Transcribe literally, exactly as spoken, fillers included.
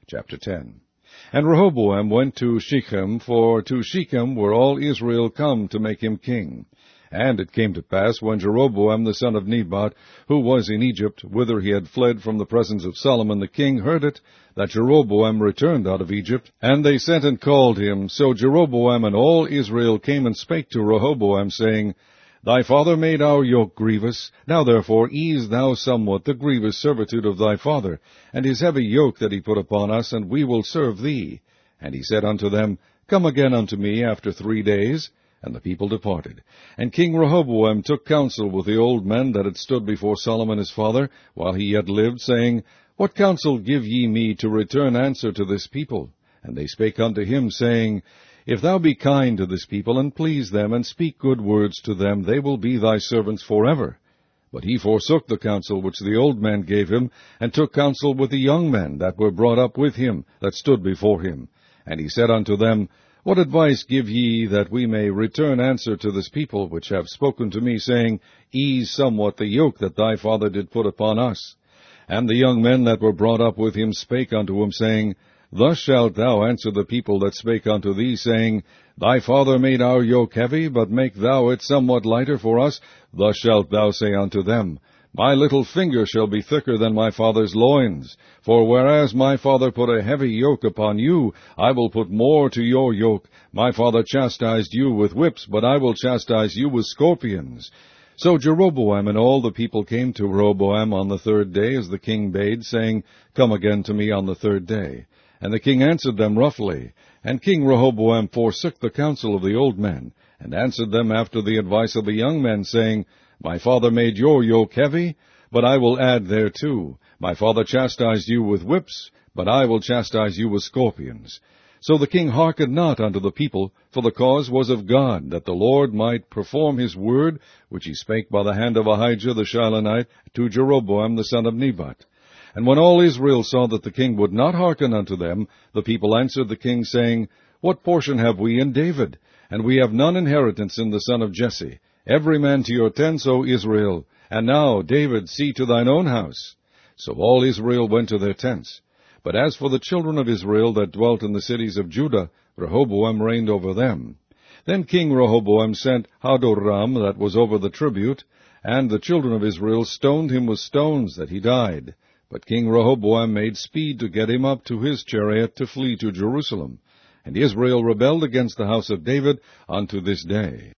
Chapter ten. And Rehoboam went to Shechem, for to Shechem were all Israel come to make him king. And it came to pass, when Jeroboam the son of Nebat, who was in Egypt, whither he had fled from the presence of Solomon the king, heard it, that Jeroboam returned out of Egypt. And they sent and called him. So Jeroboam and all Israel came and spake to Rehoboam, saying, Thy father made our yoke grievous. Now therefore ease thou somewhat the grievous servitude of thy father, and his heavy yoke that he put upon us, and we will serve thee. And he said unto them, Come again unto me after three days. And the people departed. And King Rehoboam took counsel with the old men that had stood before Solomon his father, while he yet lived, saying, What counsel give ye me to return answer to this people? And they spake unto him, saying, If thou be kind to this people, and please them, and speak good words to them, they will be thy servants forever. But he forsook the counsel which the old men gave him, and took counsel with the young men that were brought up with him, that stood before him. And he said unto them, What advice give ye, that we may return answer to this people, which have spoken to me, saying, Ease somewhat the yoke that thy father did put upon us? And the young men that were brought up with him spake unto him, saying, Thus shalt thou answer the people that spake unto thee, saying, Thy father made our yoke heavy, but make thou it somewhat lighter for us. Thus shalt thou say unto them, My little finger shall be thicker than my father's loins. For whereas my father put a heavy yoke upon you, I will put more to your yoke. My father chastised you with whips, but I will chastise you with scorpions. So Jeroboam and all the people came to Rehoboam on the third day, as the king bade, saying, Come again to me on the third day. And the king answered them roughly. And King Rehoboam forsook the counsel of the old men, and answered them after the advice of the young men, saying, My father made your yoke heavy, but I will add thereto. My father chastised you with whips, but I will chastise you with scorpions. So the king hearkened not unto the people, for the cause was of God, that the Lord might perform his word, which he spake by the hand of Ahijah the Shilonite to Jeroboam the son of Nebat. And when all Israel saw that the king would not hearken unto them, the people answered the king, saying, What portion have we in David? And we have none inheritance in the son of Jesse. Every man to your tents, O Israel. And now, David, see to thine own house. So all Israel went to their tents. But as for the children of Israel that dwelt in the cities of Judah, Rehoboam reigned over them. Then King Rehoboam sent Hadoram, that was over the tribute, and the children of Israel stoned him with stones, that he died. But King Rehoboam made speed to get him up to his chariot to flee to Jerusalem. And Israel rebelled against the house of David unto this day.